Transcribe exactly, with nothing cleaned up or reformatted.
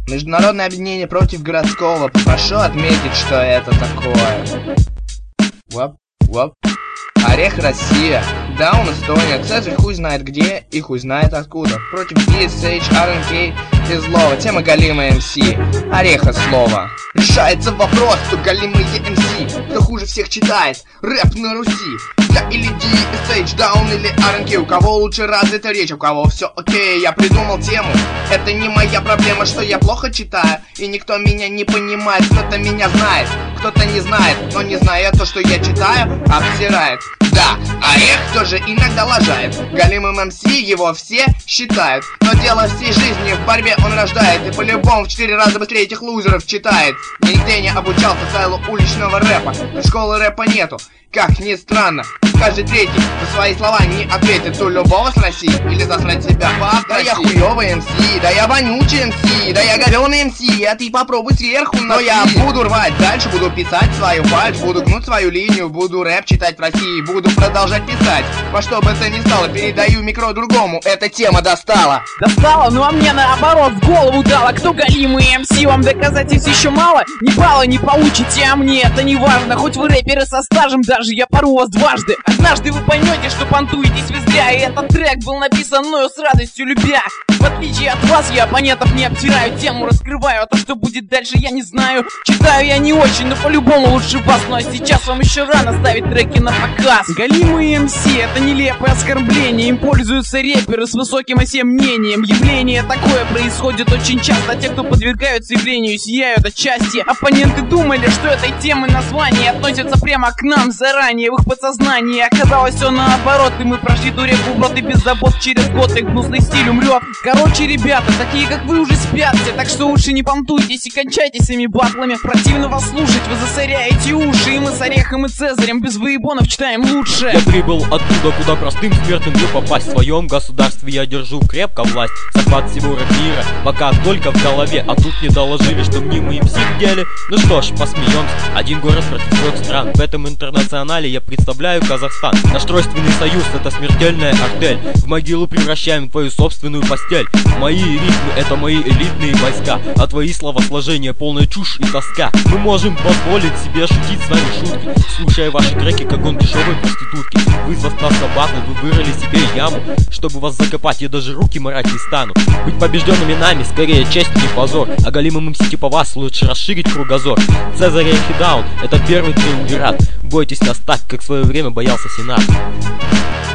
Международное объединение против городского. Попрошу отметить, что это такое. Вап, вап. Орех Россия. Даун Эстония. Цезарь хуй знает где и хуй знает откуда. Против ди эс эйч, ар эн кей и злого. Тема галимая эм си. Ореха слово. Решается вопрос, кто галимые эм си. Кто хуже всех читает рэп на Руси. Я или ди эс эйч, Даун или ар эн кей. У кого лучше развита речь, у кого все окей. Я придумал тему. Это не моя проблема, что я плохо читаю. И никто меня не понимает. Кто-то меня знает, кто-то не знает. Но не зная то, что я читаю, обсирает. Да, Орех тоже иногда лажает. Галимым эм си его все считают. Но дело всей жизни в борьбе он рождает. И по-любому в четыре раза быстрее этих лузеров читает. Нигде не обучался стайлу уличного рэпа. Школы рэпа нету, как ни странно. Каждый третий за свои слова не ответит. У любого с России или засрать себя по. Да я хуёвый эм си, да я вонючий эм си, да я говёный эм си, а ты попробуй сверху. Но я буду рвать дальше, буду писать свою фальшь, буду гнуть свою линию, буду рэп читать в России, буду продолжать писать. Во что бы это ни стало, передаю микро другому, эта тема достала. Достала, ну а мне наоборот в голову дала. Кто галимый эм си, вам доказательств еще мало? Ни балла не получите, а мне это не важно. Хоть вы рэперы со стажем, даже я пору вас дважды. Однажды вы поймете, что понтуетесь вы зря. И этот трек был написан мною с радостью любя. В отличие от вас, я оппонентов не обтираю, тему раскрываю, а то, что будет дальше, я не знаю. Читаю я не очень, но по-любому лучше вас. Ну а сейчас вам еще рано ставить треки на показ. Галимые эм си — это нелепое оскорбление. Им пользуются рэперы с высоким о себе мнением. Явление такое происходит очень часто. Те, кто подвергаются явлению, сияют от счастья. Оппоненты думали, что этой темы название относятся прямо к нам заранее, в их подсознании. Оказалось все наоборот, и мы прошли ту реку вброд, и без забот через год их гнусный стиль умрет. Короче, ребята, такие как вы уже спят все, так что лучше не понтуйтесь и кончайте своими батлами. Противно вас слушать, вы засоряете уши. И мы с Орехом и Цезарем без выебонов читаем лучше. Я прибыл оттуда, куда простым смертным не попасть. В своем государстве я держу крепко власть. Захват всего мира, пока только в голове. А тут мне доложили, что мнимые эм си в деле. Ну что ж, посмеемся. Один город против трех стран. В этом интернационале я представляю Казахстан. Наш тройственный союз — это смертельная артель. В могилу превращаем твою собственную постель. Мои ритмы — это мои элитные войска, а твои словосложения — полная чушь и тоска. Мы можем позволить себе шутить с вами шутки, слушая ваши треки, как он дешевой проститутки. Вызвав нас на батл, вы вырыли себе яму. Чтобы вас закопать, я даже руки марать не стану. Быть побежденными нами скорее честь, не позор. А галимым эм си типа вас лучше расширить кругозор. Цезарь и Даун — это первый триумвират. Бойтесь нас так, как в свое время боялся Сенат.